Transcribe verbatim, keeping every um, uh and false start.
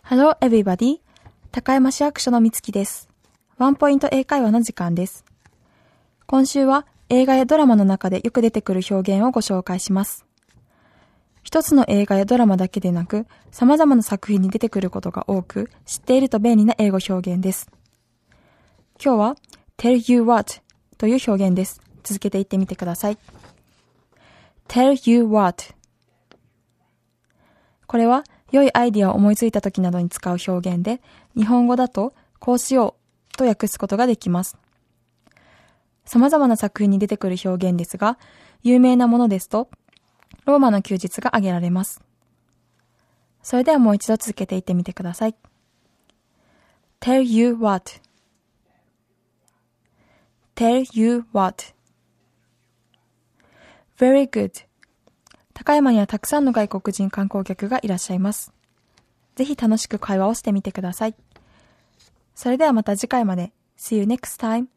Hello everybody! 高山市役所のみつきです。ワンポイント英会話の時間です。今週は映画やドラマの中でよく出てくる表現をご紹介します。一つの映画やドラマだけでなく、様々な作品に出てくることが多く、知っていると便利な英語表現です。今日は tell you what という表現です。続けて言ってみてください。tell you what。これは良いアイディアを思いついた時などに使う表現で、日本語だとこうしようと訳すことができます。様々な作品に出てくる表現ですが、有名なものですと、ローマの休日が挙げられます。それではもう一度続けて言ってみてください。tell you what tell you what very good。高山にはたくさんの外国人観光客がいらっしゃいます。ぜひ楽しく会話をしてみてください。それではまた次回まで。See you next time.